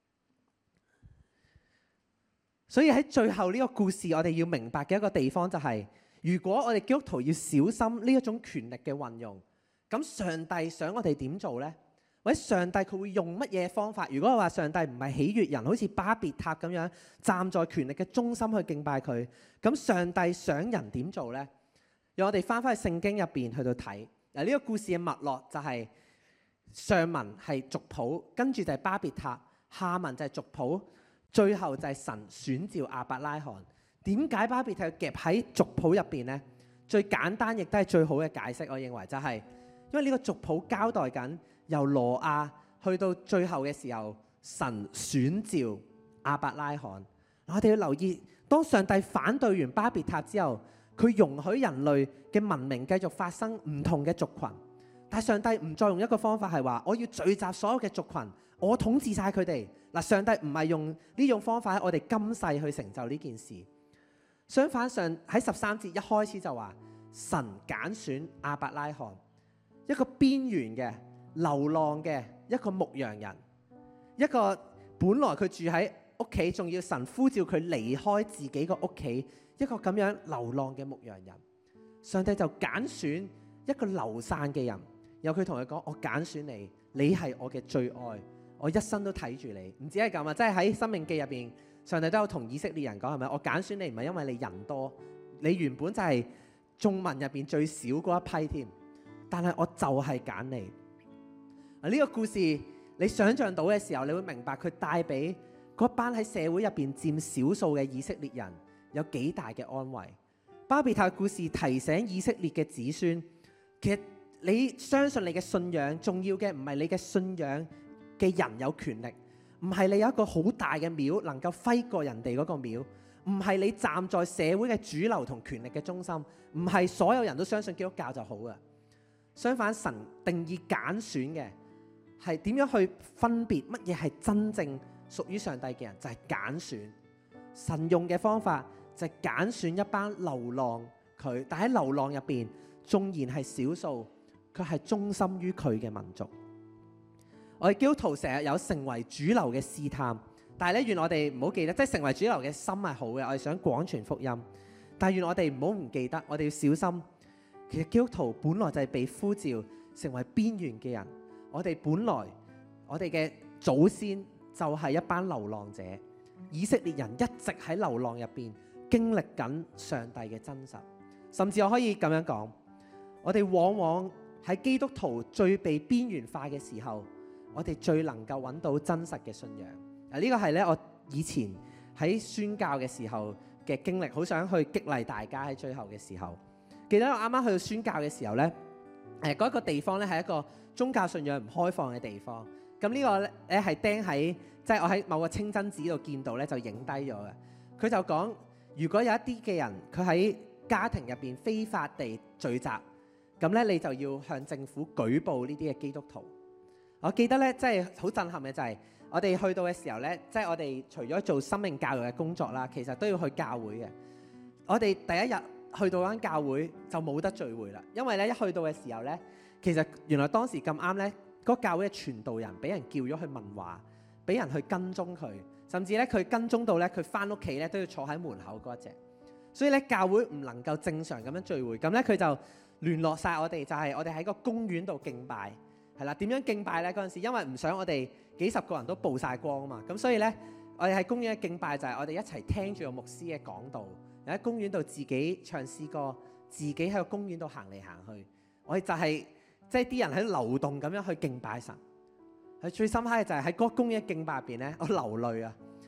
S1: 所以喺最後呢個故事，我哋要明白嘅一個地方就係，如果我哋基督徒要小心呢一種權力嘅運用，咁上帝想我哋點做呢？或者上帝佢會用乜嘢方法？如果我話上帝唔係喜悅人，好似巴別塔咁樣站在權力嘅中心去敬拜佢，咁上帝想人點做呢？讓我哋翻返去聖經入邊去到睇。嗱，呢個故事嘅脈絡就係上文係族譜，跟住就係巴別塔，下文就係族譜，最後就係神選召亞伯拉罕。點解巴別塔要夾喺族譜入邊呢？最簡單亦都係最好嘅解釋，我認為就係因為呢個族譜交代緊由挪亞去到最後嘅時候，神選召亞伯拉罕。我哋要留意，當上帝反對完巴別塔之後，佢容許人類嘅文明繼續發生唔同嘅族群，但係上帝唔再用一個方法係話我要聚集所有嘅族群，我統治晒佢哋。嗱，上帝唔係用呢種方法喺我哋今世去成就呢件事。相反，上喺十三節一開始就話神揀選亞伯拉罕，一個邊緣嘅流浪嘅一個牧羊人，一個本來佢住喺屋企，仲要神呼召佢離開自己個屋企，一個咁樣流浪嘅牧羊人，上帝就揀選一個流散嘅人，然後佢同佢講：我揀選你，你係我嘅最愛，我一生都睇住你。唔止係咁啊，即係喺申命記入邊，上帝都有同以色列人講，係咪？我揀選你唔係因為你人多，你原本就係眾民入邊最少嗰一批添，但係我就係揀你。啊，呢個故事你想象到嘅時候，你會明白佢帶俾嗰班喺社會入邊佔少數嘅以色列人有幾大嘅安慰。巴別塔故事提醒以色列嘅子孫，其實你相信你嘅信仰，重要嘅唔係你嘅信仰嘅人有權力，唔係你有一個好大嘅廟能夠揮過人哋嗰個廟，唔係你站在社會嘅主流同權力嘅中心，唔係所有人都相信基督教就好嘅。相反，神定義揀選嘅係點樣去分別乜嘢係真正屬於上帝嘅人，就係揀選。神用嘅方法就係揀選一班流浪佢，但喺流浪入邊縱然係少數，佢係忠心於佢嘅民族。我哋基督徒成日有成為主流嘅試探，但係咧，願我哋唔好記得，即係成為主流嘅心係好嘅，我哋想廣傳福音。但係願我哋唔好唔記得，我哋要小心。其實基督徒本來就係被呼召成為邊緣嘅人。我哋本來我哋嘅祖先就係一班流浪者，以色列人一直喺流浪入邊經歷緊上帝嘅真實。甚至我可以咁樣講，我哋往往喺基督徒最被邊緣化嘅時候，我哋最能夠揾到真實嘅信仰。啊，呢個係咧我以前喺宣教嘅時候嘅經歷，好想去激勵大家喺最後嘅時候。記得我啱啱去到宣教嘅時候咧，誒嗰一個地方咧係一個宗教信仰唔開放嘅地方。咁呢個咧係釘喺即係我喺某個清真寺度見到咧，就影低咗嘅。佢就講，如果有一啲嘅人佢喺家庭入邊非法地聚集，咁咧你就要向政府舉報呢啲嘅基督徒。我記得咧，即係好震撼嘅就係我哋去到嘅時候咧，即係我哋除咗做生命教育嘅工作啦，其實都要去教會嘅。我哋第一日去到間教會就冇得聚會啦，因為咧一去到嘅時候咧，其實原來當時咁啱咧，嗰教會嘅傳道人俾人叫咗去問話，俾人去跟蹤佢，甚至咧佢跟蹤到咧佢翻屋企咧都要坐喺門口嗰一隻，所以咧教會唔能夠正常咁樣聚會。咁咧佢就聯絡晒我哋，就係我哋喺個公園度敬拜，係啦。點樣敬拜咧？嗰陣時因為唔想我哋幾十個人都曝晒光啊嘛，咁所以咧我哋喺公園嘅敬拜就係我哋一齊聽住個牧師嘅講道。喺公園度自己唱詩歌，自己喺個公園度行嚟行去，我哋就係即係啲人喺流動咁樣去敬拜神。係最深刻嘅就係喺嗰個公園嘅敬拜入邊咧，我流淚啊！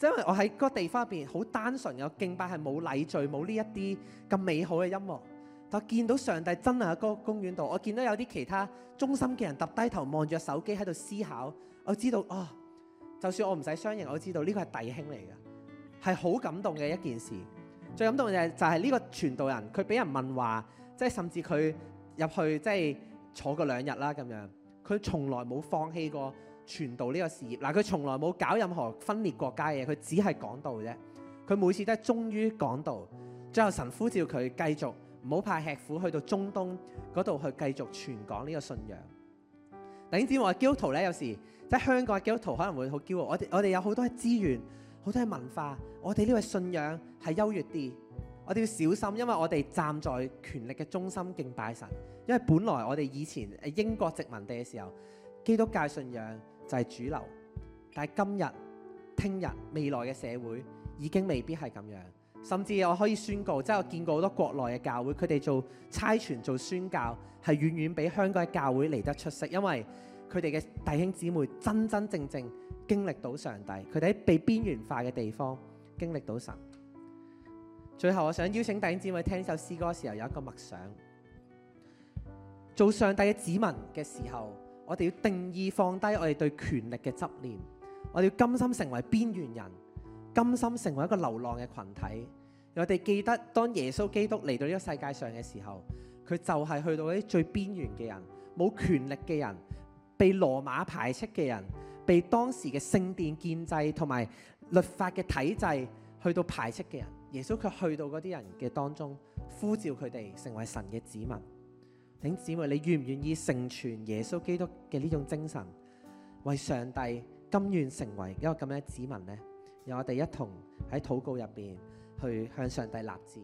S1: 即係因為我喺嗰個地方入邊好單純嘅敬拜，係冇禮序，冇呢一啲咁美好嘅音樂。但我見到上帝真係喺嗰個公園度，我見到有啲其他忠心嘅人揼低頭望住手機喺度思考。我知道哦，就算我唔使相認，我知道呢個係弟兄嚟嘅，係好感動嘅一件事。最感動嘅就係呢個傳道人，佢俾人問話，即係甚至佢入去即係坐過兩日啦咁樣，佢從來冇放棄過傳道呢個事業。嗱，佢從來冇搞任何分裂國家嘅嘢，佢只係講道啫。佢每次都係忠於講道，最後神呼召佢繼續唔好怕吃苦，去到中東嗰度去繼續傳講呢個信仰。弟兄姊妹，我基督徒咧，有時即係香港嘅基督徒可能會好驕傲，我哋我哋有好多嘅資源，好多嘅文化，我哋呢個信仰係優越啲。我哋要小心，因為我哋站在權力嘅中心敬拜神。因為本來我哋以前英國殖民地嘅時候，基督教信仰就係主流，但係今日、聽日、未來嘅社會已經未必係咁樣。甚至我可以宣告，即係我見過好多國內嘅教會，佢哋做差傳、做宣教係遠遠比香港嘅教會嚟得出色，因為佢哋嘅弟兄姊妹真真正正經歷到上帝，佢哋喺被邊緣化嘅地方經歷到神。最後我想邀請弟兄姊妹聽呢首詩歌嘅時候有一個默想，做上帝嘅子民嘅時候，我哋要定義放低我哋對權力嘅執念，我哋要甘心成為邊緣人，甘心成為一個流浪嘅群體。我哋記得當耶穌基督嚟到呢個世界上嘅時候，佢就係去到嗰啲最邊緣嘅人，冇權力嘅人，被羅馬排斥嘅人，被當時嘅聖殿建制同埋律法嘅體制去到排斥嘅人。耶穌卻去到嗰啲人嘅當中，呼召佢哋成為神嘅子民。弟兄姊妹，你願唔願意成全耶穌基督嘅呢種精神，為上帝甘願成為一個咁樣嘅子民呢？讓我哋一同喺禱告入邊去向上帝立志。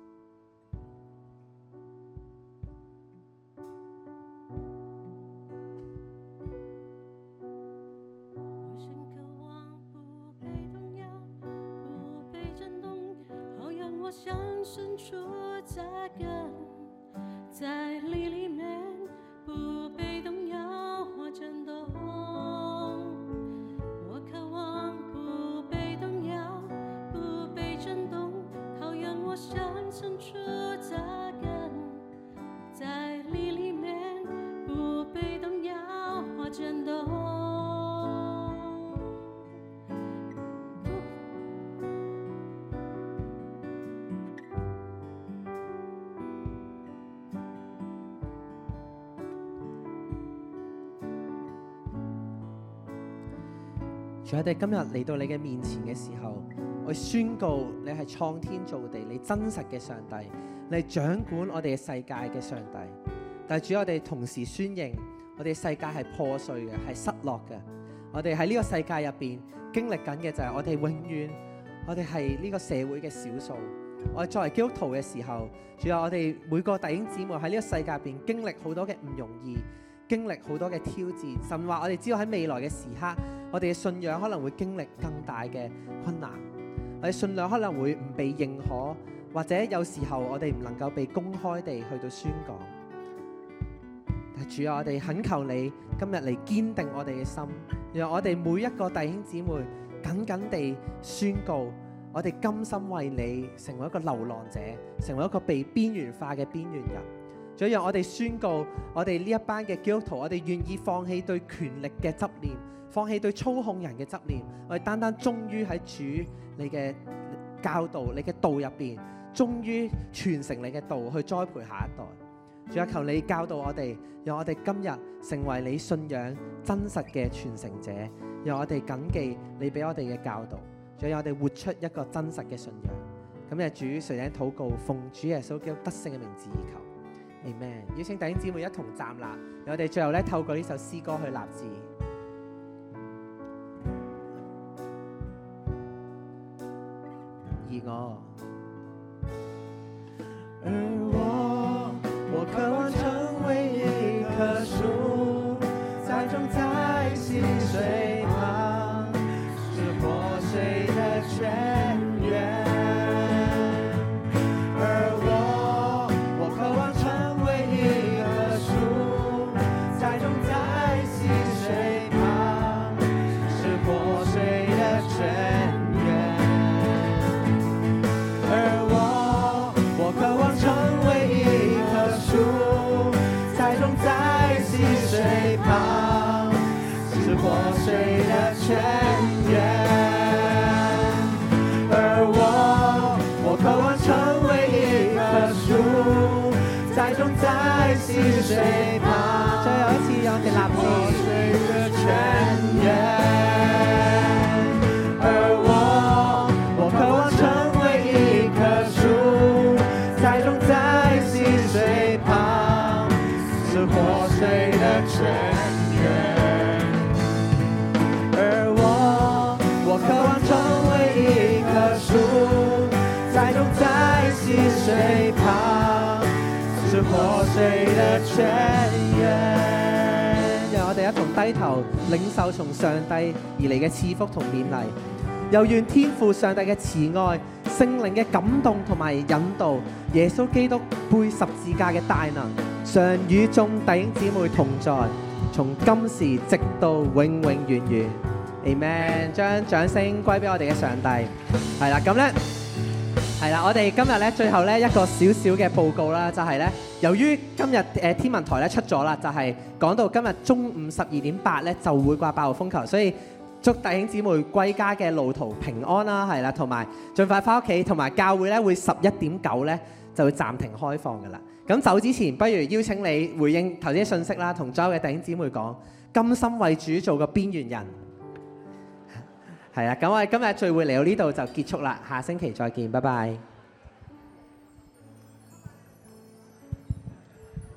S2: 像身处扎根在你里面，不被动摇或震动。我渴望不被动摇，不被震动，好让我像身处扎根在你里面，不被动摇或震动。
S1: 主，我哋今日嚟到你嘅面前嘅時候，我宣告你係創天造地，你真實嘅上帝，你係掌管我哋嘅世界嘅上帝。但係主，我哋同時宣認，我哋世界係破碎嘅，係失落嘅。我哋喺呢個世界入邊經歷緊嘅就係我哋永遠，我哋係呢個社會嘅少數。我哋作為基督徒嘅時候，主啊，我哋每個弟兄姊妹喺呢個世界入邊經歷好多嘅唔容易，經歷好多嘅挑戰，甚至話我哋知道喺未來嘅時刻，我哋嘅信仰可能會經歷更大嘅困難，我哋信仰可能會唔被認可，或者有時候我哋唔能夠被公開地去到宣講。但主啊，我哋懇求你今日嚟堅定我哋嘅心，讓我哋每一個弟兄姊妹緊緊地宣告，我哋甘心為你成為一個流浪者，成為一個被邊緣化嘅邊緣人。仲讓我哋宣告，我哋呢一班嘅基督徒，我哋願意放棄對權力嘅執念，放棄對操控人嘅執念，我哋單單忠於喺主你嘅教導、你嘅道入邊，忠於傳承你嘅道，去栽培下一代。主啊，求你教導我哋，讓我哋今日成為你信仰真實嘅傳承者，讓我哋謹記你俾我哋嘅教導，仲讓我哋活出一個真實嘅信仰。咁嘅主，垂聽禱告，奉主耶穌基督得勝嘅名字而求。Amen。邀請弟兄姊妹一同站立，我哋最後咧透過呢首詩歌去立志。而我，
S3: 而我，我渴望成為一棵樹，栽種在溪水旁，是活水的泉源。活水的泉源。 活水的泉源。而我，我渴望成为一棵树，栽种在溪水旁，
S1: 最後一次讓我哋立
S3: 活
S1: 志。
S3: 水的泉源。而我，我渴望成為一棵樹，栽種在溪水旁，是活水的泉源。而我，我渴望成為一棵樹，栽種在溪水旁，是活水的泉源。
S1: 讓我哋一同低頭領受從上帝而嚟嘅賜福同勉勵，又願天父上帝嘅慈愛、聖靈嘅感動同埋引導，耶穌基督背十字架嘅大能，常與眾弟兄姊妹同在，從今時直到永永遠遠。Amen。將掌聲歸俾我哋嘅上帝。係啦，咁咧。係啦，我哋今日咧最後咧一個少少嘅報告啦，就係咧，由於今日誒天文台咧出咗啦，就係講到今日中午十二點八咧就會掛八號風球，所以祝弟兄姊妹歸家嘅路途平安啦，係啦，同埋盡快翻屋企，同埋教會咧會十一點九咧就會暫停開放噶啦。咁走之前，不如邀請你回應頭先嘅信息啦，同所有嘅弟兄姊妹講，甘心為主做個邊緣人。係啊，咁我哋今日聚會嚟到呢度就結束啦，下星期再見，拜拜。